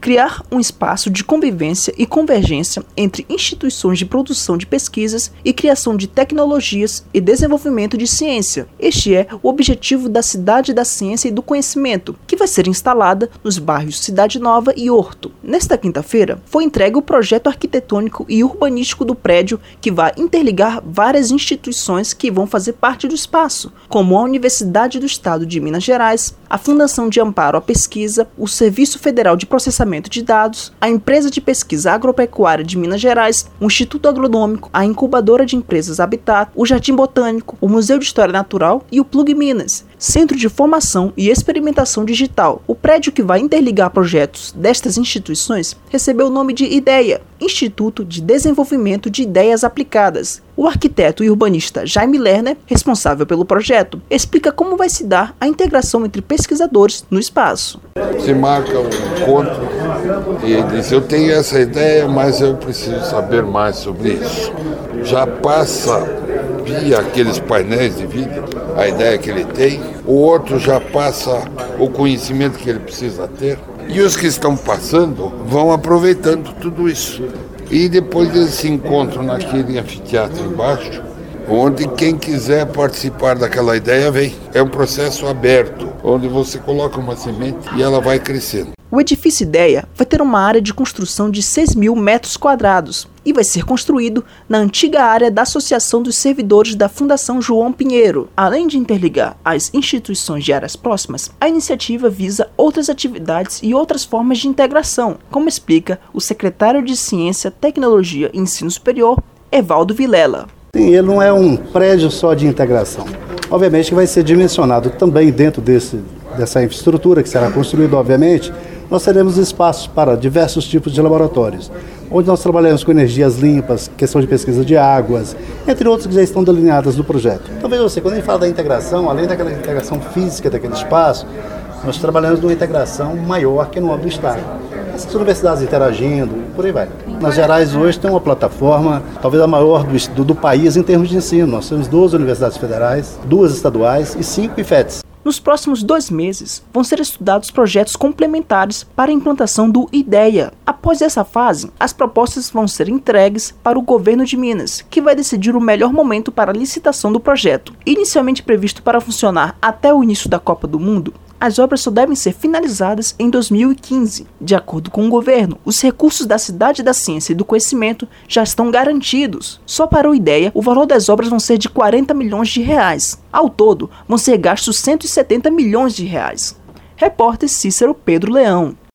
criar um espaço de convivência e convergência entre instituições de produção de pesquisas e criação de tecnologias e desenvolvimento de ciência. Este é o objetivo da Cidade da Ciência e do Conhecimento, que vai ser instalada nos bairros Cidade Nova e Horto. Nesta quinta-feira, foi entregue o projeto arquitetônico e urbanístico do prédio, que vai interligar várias instituições que vão fazer parte do espaço, como a Universidade do Estado de Minas Gerais, a Fundação de Amparo à Pesquisa, o Serviço Federal de Processamento de Dados, a Empresa de Pesquisa Agropecuária de Minas Gerais, o Instituto Agronômico, a Incubadora de Empresas Habitat, o Jardim Botânico, o Museu de História Natural e o Plug Minas, Centro de Formação e Experimentação Digital. O prédio que vai interligar projetos destas instituições recebeu o nome de IDEA, Instituto de Desenvolvimento de Ideias Aplicadas. O arquiteto e urbanista Jaime Lerner, responsável pelo projeto, explica como vai se dar a integração entre pesquisadores no espaço. Se marca um encontro e diz: eu tenho essa ideia, mas eu preciso saber mais sobre isso. Já passa via aqueles painéis de vídeo a ideia que ele tem, o outro já passa o conhecimento que ele precisa ter, e os que estão passando vão aproveitando tudo isso. E depois eles se encontram naquele anfiteatro embaixo, onde quem quiser participar daquela ideia vem. É um processo aberto, onde você coloca uma semente e ela vai crescendo. O edifício IDEA vai ter uma área de construção de 6.000 metros quadrados e vai ser construído na antiga área da Associação dos Servidores da Fundação João Pinheiro. Além de interligar as instituições de áreas próximas, a iniciativa visa outras atividades e outras formas de integração, como explica o secretário de Ciência, Tecnologia e Ensino Superior, Evaldo Vilela. Sim, ele não é um prédio só de integração. Obviamente que vai ser dimensionado também dentro dessa infraestrutura que será construída, obviamente. Nós teremos espaços para diversos tipos de laboratórios, onde nós trabalhamos com energias limpas, questão de pesquisa de águas, entre outros que já estão delineadas no projeto. Então veja você, quando a gente fala da integração, além daquela integração física daquele espaço, nós trabalhamos numa integração maior que no âmbito do Estado. Essas universidades interagindo, por aí vai. Nas Gerais hoje tem uma plataforma, talvez a maior do país em termos de ensino. Nós temos 12 universidades federais, 2 estaduais e 5 IFETs. Nos próximos 2 meses, vão ser estudados projetos complementares para a implantação do IDEA. Após essa fase, as propostas vão ser entregues para o governo de Minas, que vai decidir o melhor momento para a licitação do projeto. Inicialmente previsto para funcionar até o início da Copa do Mundo, as obras só devem ser finalizadas em 2015. De acordo com o governo, os recursos da Cidade da Ciência e do Conhecimento já estão garantidos. Só para o IDEA, o valor das obras vão ser de 40 milhões de reais. Ao todo, vão ser gastos 170 milhões de reais. Repórter Cícero Pedro Leão.